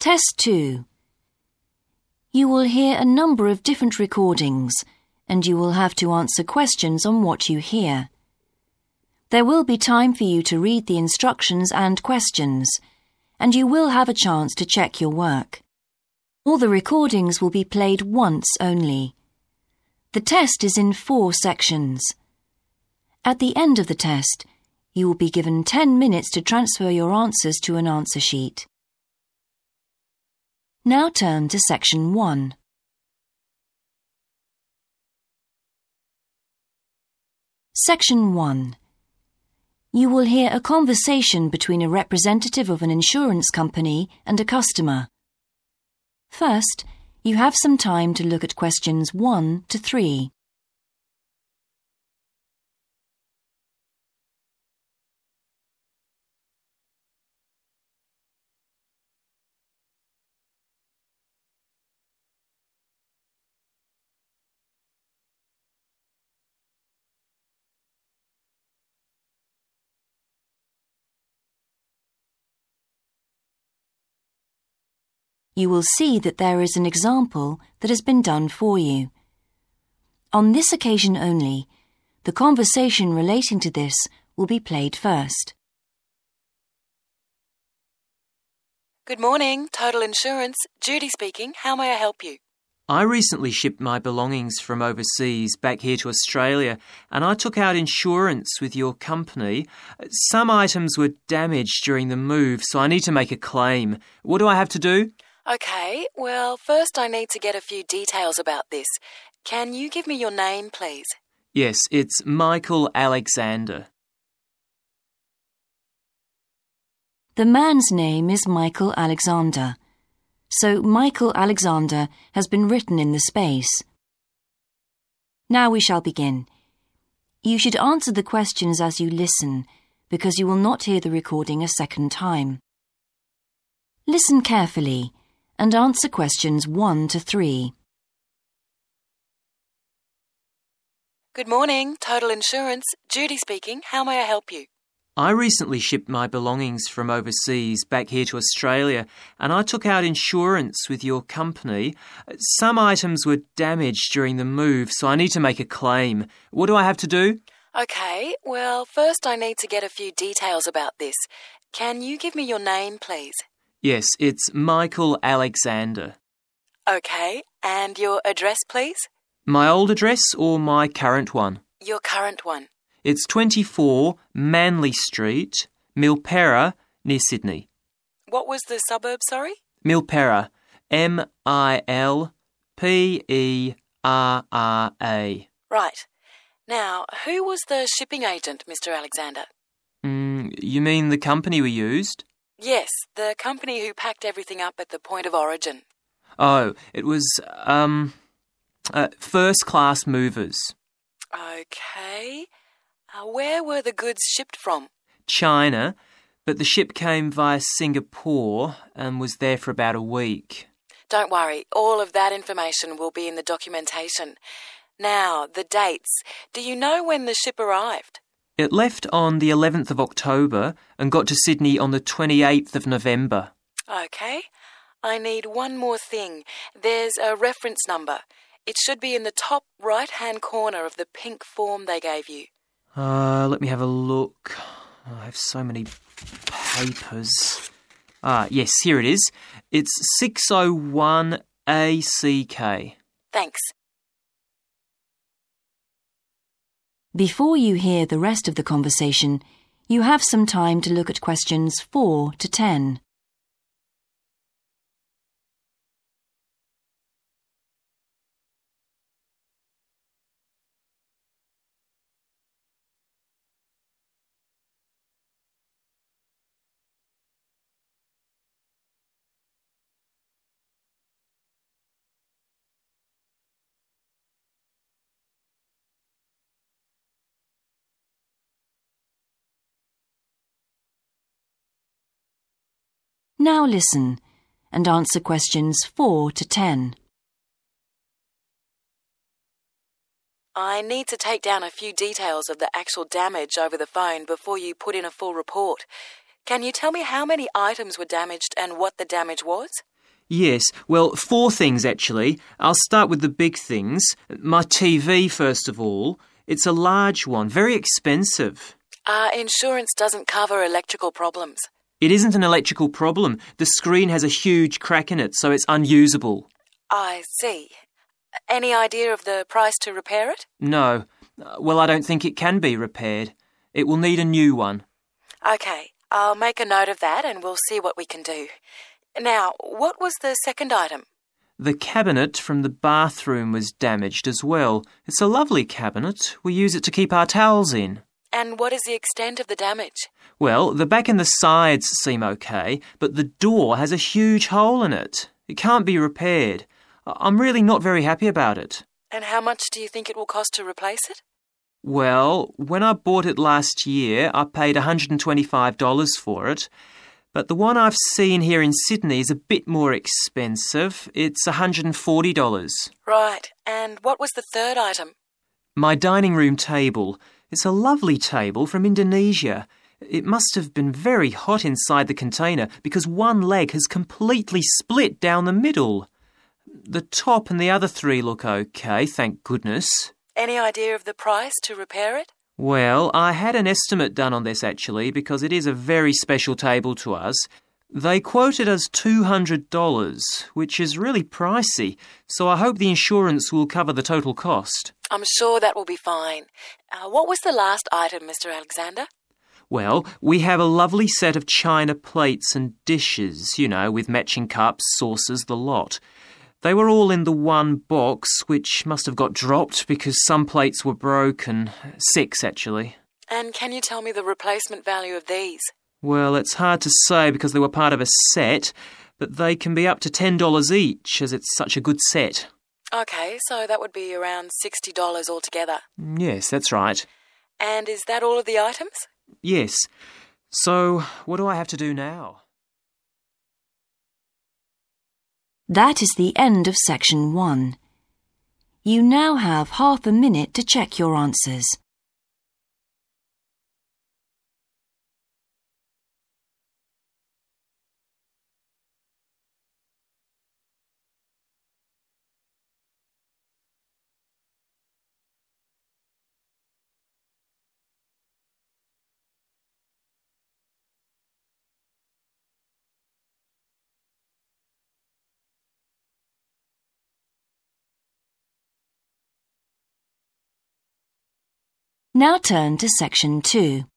Test 2. You will hear a number of different recordings, and you will have to answer questions on what you hear. There will be time for you to read the instructions and questions, and you will have a chance to check your work. All the recordings will be played once only. The test is in 4 sections. At the end of the test, you will be given 10 minutes to transfer your answers to an answer sheet. Now turn to Section 1. Section 1. You will hear a conversation between a representative of an insurance company and a customer. First, you have some time to look at questions 1 to 3. You will see that there is an example that has been done for you. On this occasion only, the conversation relating to this will be played first. Good morning, Total Insurance. Judy speaking. How may I help you? I recently shipped my belongings from overseas back here to Australia, and I took out insurance with your company. Some items were damaged during the move, so I need to make a claim. What do I have to do? Okay, well, first I need to get a few details about this. Can you give me your name, please? Yes, it's Michael Alexander. The man's name is Michael Alexander, so Michael Alexander has been written in the space. Now we shall begin. You should answer the questions as you listen, because you will not hear the recording a second time. Listen carefully and answer questions 1 to 3. Good morning, Total Insurance. Judy speaking. How may I help you? I recently shipped my belongings from overseas back here to Australia, and I took out insurance with your company. Some items were damaged during the move, so I need to make a claim. What do I have to do? Okay, well, first I need to get a few details about this. Can you give me your name, please? Yes, it's Michael Alexander. Okay, and your address, please? My old address or my current one? Your current one. It's 24 Manly Street, Milperra, near Sydney. What was the suburb, sorry? Milperra, Milperra. Right. Now, who was the shipping agent, Mr. Alexander? You mean the company we used? Yes, the company who packed everything up at the point of origin. Oh, it was, First Class Movers. Okay. Where were the goods shipped from? China, but the ship came via Singapore and was there for about a week. Don't worry, all of that information will be in the documentation. Now, the dates. Do you know when the ship arrived? It left on the 11th of October and got to Sydney on the 28th of November. Okay. I need one more thing. There's a reference number. It should be in the top right-hand corner of the pink form they gave you. Let me have a look. I have so many papers. Yes, here it is. It's 601 ACK. Thanks. Before you hear the rest of the conversation, you have some time to look at questions 4 to 10. Now listen and answer questions 4 to 10. I need to take down a few details of the actual damage over the phone before you put in a full report. Can you tell me how many items were damaged and what the damage was? Yes, well, 4 things actually. I'll start with the big things. My TV, first of all. It's a large one, very expensive. Insurance doesn't cover electrical problems. It isn't an electrical problem. The screen has a huge crack in it, so it's unusable. I see. Any idea of the price to repair it? No. Well, I don't think it can be repaired. It will need a new one. OK, I'll make a note of that and we'll see what we can do. Now, what was the second item? The cabinet from the bathroom was damaged as well. It's a lovely cabinet. We use it to keep our towels in. And what is the extent of the damage? Well, the back and the sides seem okay, but the door has a huge hole in it. It can't be repaired. I'm really not very happy about it. And how much do you think it will cost to replace it? Well, when I bought it last year, I paid $125 for it. But the one I've seen here in Sydney is a bit more expensive. It's $140. Right. And what was the third item? My dining room table. It's a lovely table from Indonesia. It must have been very hot inside the container because one leg has completely split down the middle. The top and the other 3 look okay, thank goodness. Any idea of the price to repair it? Well, I had an estimate done on this actually because it is a very special table to us. They quoted us $200, which is really pricey, so I hope the insurance will cover the total cost. I'm sure that will be fine. What was the last item, Mr. Alexander? Well, we have a lovely set of china plates and dishes, with matching cups, saucers, the lot. They were all in the one box, which must have got dropped because some plates were broken. 6, actually. And can you tell me the replacement value of these? Well, it's hard to say because they were part of a set, but they can be up to $10 each as it's such a good set. OK, so that would be around $60 altogether. Yes, that's right. And is that all of the items? Yes. So, what do I have to do now? That is the end of section 1. You now have half a minute to check your answers. Now turn to section 2.